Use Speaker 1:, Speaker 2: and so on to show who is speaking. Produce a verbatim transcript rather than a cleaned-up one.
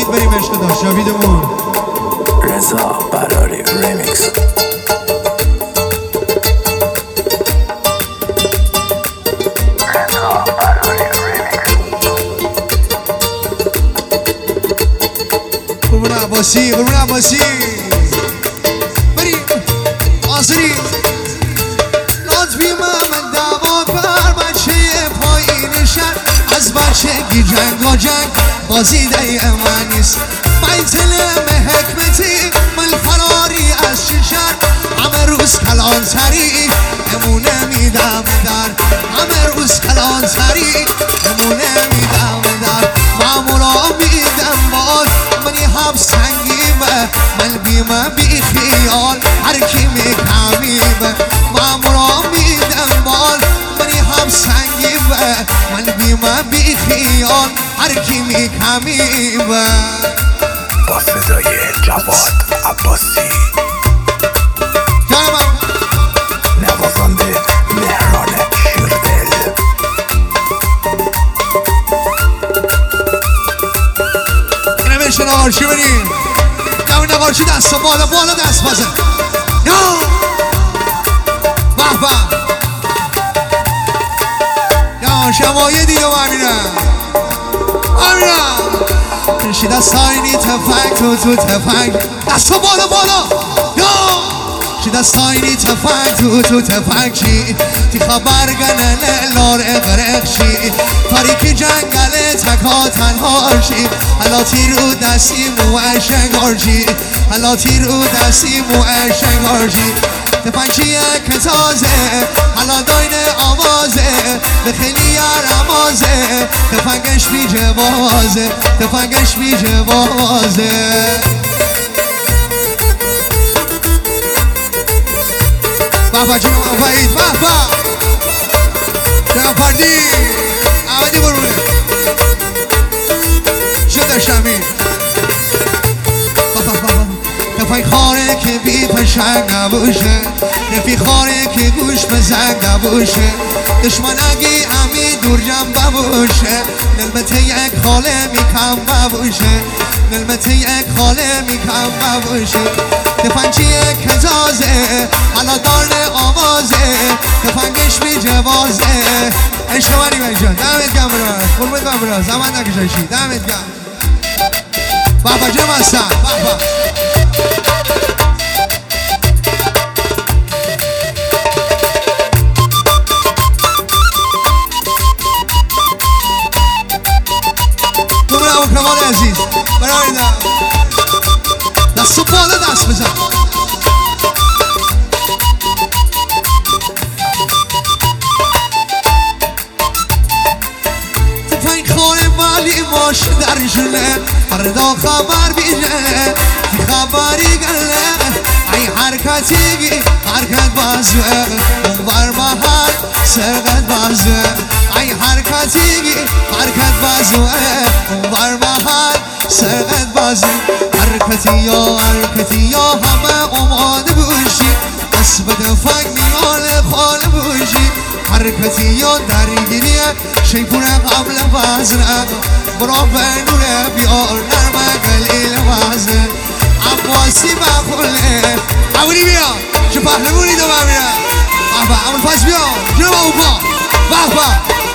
Speaker 1: جاوید بریم عشق داشت جاویدمون
Speaker 2: رضا براری ریمیکس.
Speaker 1: قربون عباسی قربون عباسی بریم آسری لطفی من دعوا پر بچه پایین شد از بچگی جنگ و جنگ بازیده من نیست من تلم حکمتی من فراری از ششر همه روز کلان تری امونه میدم در همه روز کلان تری امونه میدم در معمولا میدم باز منی هم سنگیمه من بیمه بی خیال هر کی میکمیمه معمولا میدم باز منی هم سنگیمه من بیمه بی خیال هر کی میکمیمه
Speaker 2: با صدای جواد عباسی
Speaker 1: جانم
Speaker 2: نوازنده مهران شیردل.
Speaker 1: اینه بشه نقارچی بریم نوی نقارچی دست بالا بالا دست بزن یا به به یا شمایه دیگه و امینم امینم کشی دستایینی تفنگ تو تو تفنگ دست بالا بالا یا کشی دستایینی تفنگ تو تو تفنگ چی تی خبر گنه لار اغرق چی تاریکی جنگل تکا تنها شی حالا تی رو دستی مو اشنگار چی حالا تی رو دستی مو اشنگار چی تفنگچیه که تازه حالا داین آوازه به خیلی یارمازه تفنگش بی جوازه تفنگش بی جوازه بابا جنو وحید بابا جنو فردی احمدی برونه شده شمی بابا بابا تفنگ خاره که بی پشنگ نبوشه رفی خاره که گوش به زنگ نبوشه دشمن اگی همی دور جنب ببوشه نلمت یک خاله میکم ببوشه نلمت یک خاله میکم ببوشه تفنگچیه که تازه حالا دارن آوازه تفنگش بی جوازه عشق منی بجا دمت گم براز قربت گم براز زمان نکشاشی دمت گم بابا جم هستم بابا کمال عزیز برای دم دست و بالا دست بزن تفنگ خانه مالی باشه در جله فردا خبر بیجه تی خبری گله ای حرکتی حرکت بازوه اونور محل سرقت بازوه ای حرکتی حرکت بازوه اونور محل سرقت بازوه حرکتی یا حرکتی یا همه اوماده بوشی اسب تفنگ میال خاله بوشی حرکتی یا درگیریه شیپونه قبل بازنه برا بنوره بیار نرمه قلیل بازن عباسی بخوله اولی بیا چه پهلمونی دو بمیره بابا اول پس بیا جنو با اوپا بابا